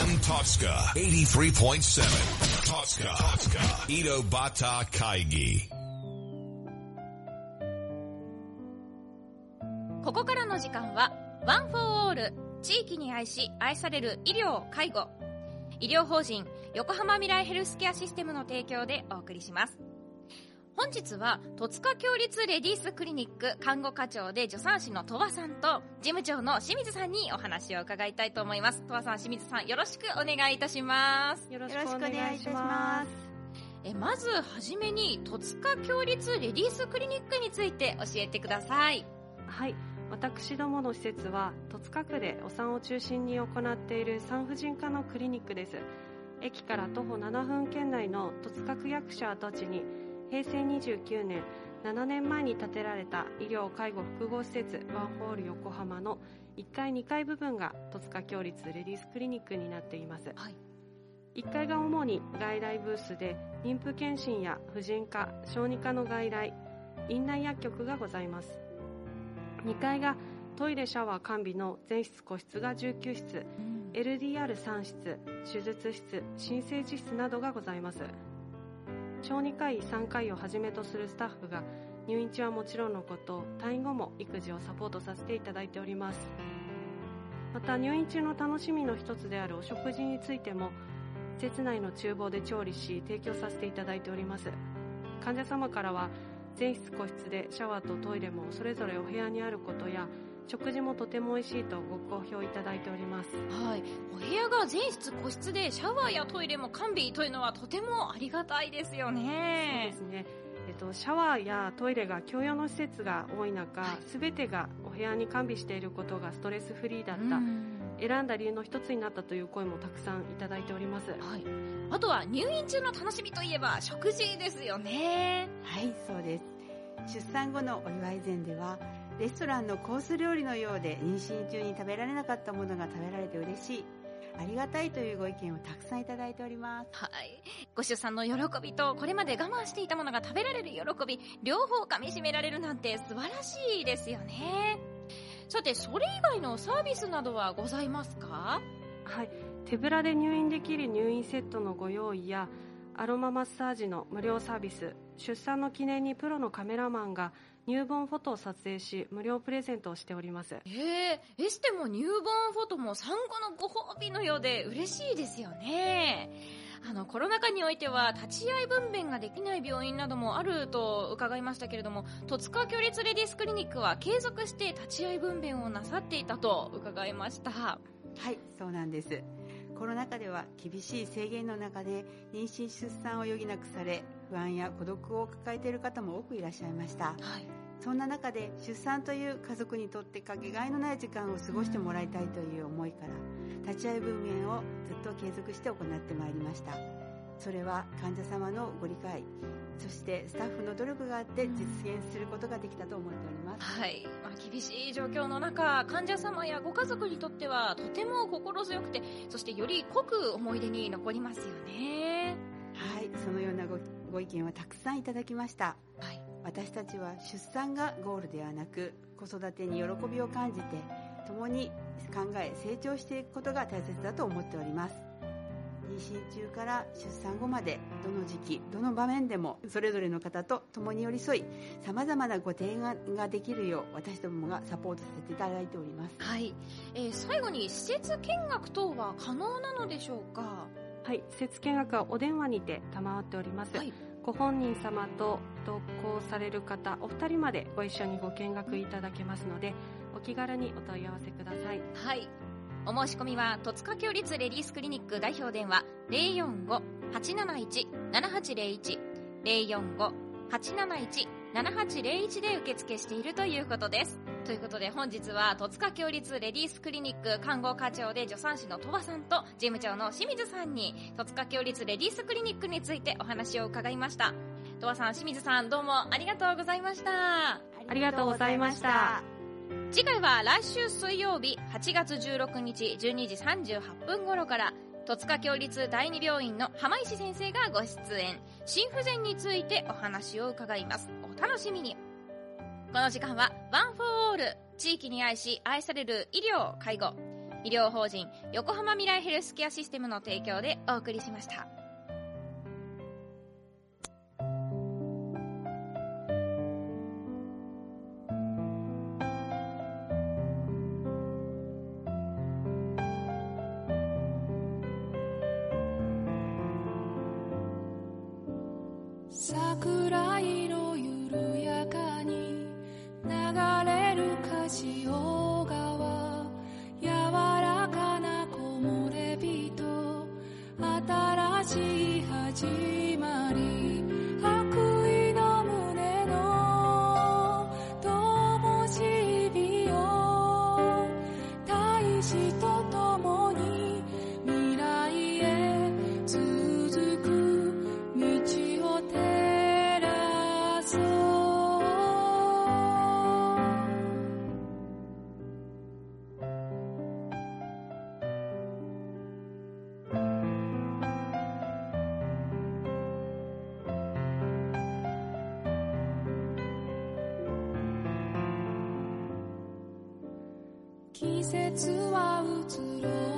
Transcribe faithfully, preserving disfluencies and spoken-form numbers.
エム Totsuka エイティースリーポイントセブン Totsuka Ito Bata Kaigi。 ここからの時間はワンフォーオール、地域に愛し愛される医療・介護、医療法人横浜未来ヘルスケアシステムの提供でお送りします。本日は戸塚共立レディースクリニック看護課長で助産師の鳥羽さんと事務長の清水さんにお話を伺いたいと思います。鳥羽さん、清水さん、よろしくお願いいたします。 よろしくお願いします。 えまずはじめに戸塚共立レディースクリニックについて教えてください。 はい、私どもの施設は戸塚区でお産を中心に行っている産婦人科のクリニックです。駅から徒歩ななふん圏内の戸塚区役所跡地にへいせいにじゅうきゅうねん、ななねんまえに建てられた医療・介護複合施設ワンホール横浜のいっかいにかい部分が戸塚共立レディースクリニックになっています。はい、いっかいが主に外来ブースで妊婦検診や婦人科、小児科の外来、院内薬局がございます。にかいがトイレシャワー完備の全室個室がじゅうきゅうしつ、うん、エルディーアールさん 室、手術室、新生児室などがございます。小児科医さんかいをはじめとするスタッフが入院中はもちろんのこと、退院後も育児をサポートさせていただいております。また入院中の楽しみの一つであるお食事についても施設内の厨房で調理し提供させていただいております。患者様からは全室個室でシャワーとトイレもそれぞれお部屋にあることや、食事もとても美味しいとご好評いただいております。 はい、お部屋が全室個室でシャワーやトイレも完備というのはとてもありがたいですよね。 そうですね、えっと、シャワーやトイレが共用の施設が多い中、すべてがお部屋に完備していることがストレスフリーだった、選んだ理由の一つになったという声もたくさんいただいております。はい、 あとは入院中の楽しみといえば食事ですよね。 はい、そうです。出産後のお祝い膳ではレストランのコース料理のようで妊娠中に食べられなかったものが食べられて嬉しい、ありがたいというご意見をたくさんいただいております。 はい、ご出産の喜びとこれまで我慢していたものが食べられる喜び、両方かみしめられるなんて素晴らしいですよね。さて、それ以外のサービスなどはございますか？ はい、手ぶらで入院できる入院セットのご用意やアロママッサージの無料サービス、出産の記念にプロのカメラマンが乳房フォトを撮影し無料プレゼントをしております。 えー、エステも乳房フォトも産後のご褒美のようで嬉しいですよね。あのコロナ禍においては立ち会い分娩ができない病院などもあると伺いましたけれども、戸塚共立レディースクリニックは継続して立ち会い分娩をなさっていたと伺いました。 はい、そうなんです。コロナ禍では厳しい制限の中で妊娠出産を余儀なくされ、不安や孤独を抱えている方も多くいらっしゃいました。はい、そんな中で出産という家族にとってかけがえのない時間を過ごしてもらいたいという思いから立ち会い分娩をずっと継続して行ってまいりました。それは患者様のご理解、そしてスタッフの努力があって実現することができたと思っております。 はい、まあ、厳しい状況の中、患者様やご家族にとってはとても心強くて、そしてより濃く思い出に残りますよね。 はい、そのような ご, ご意見はたくさんいただきました。はい、私たちは出産がゴールではなく、子育てに喜びを感じて共に考え成長していくことが大切だと思っております。妊娠中から出産後までどの時期どの場面でもそれぞれの方と共に寄り添い、さまざまなご提案ができるよう私どもがサポートさせていただいております。 はい、えー、最後に施設見学等は可能なのでしょうか？ はい、施設見学はお電話にて賜っております。はい、ご本人様と同行される方お二人までご一緒にご見学いただけますので、お気軽にお問い合わせください。 はい、お申し込みは戸塚共立レディースクリニック代表電話 ゼロよんご はちなないち ななはちゼロいち ゼロよんご はちなないち ななはちゼロいちで受付しているということです。ということで本日は戸塚共立レディースクリニック看護課長で助産師の鳥羽さんと事務長の清水さんに戸塚共立レディースクリニックについてお話を伺いました。鳥羽さん、清水さん、どうもありがとうございました。 ありがとうございました。 次回は来週水曜日はちがつじゅうろくにちじゅうにじさんじゅうはっぷん頃から戸塚共立第二病院の浜石先生がご出演、心不全についてお話を伺います。お楽しみに。この時間はワンフォーオール、地域に愛し愛される医療・介護、 医療法人横浜未来ヘルスケアシステムの提供でお送りしました。 桜色緩やかに流れる柏川、柔らかな木漏れ日と新しい始まり、白衣の胸の灯火を大志と共に未来へ続く道を照らそう。季節は移ろう